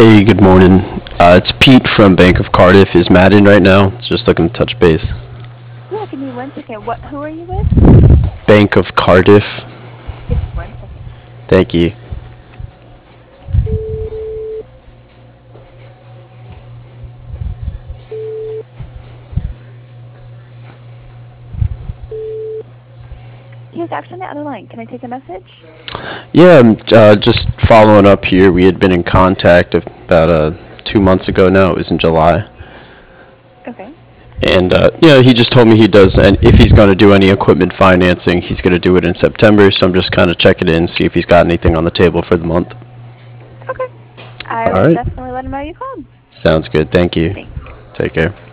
Hey, good morning. It's Pete from Bank of Cardiff. Is Matt in right now? Just looking to touch base. Yeah, give me 1 second. Who are you with? Bank of Cardiff. Give me 1 second. Thank you. He is actually on the other line. Can I take a message? Yeah, I'm just following up here. We had been in contact about 2 months ago now. It was in July. Okay. And, he just told me he does, and if he's going to do any equipment financing, he's going to do it in September. So I'm just kind of checking in, see if he's got anything on the table for the month. Okay. I All will right. definitely let him know you called. Sounds good. Thank you. Thanks. Take care.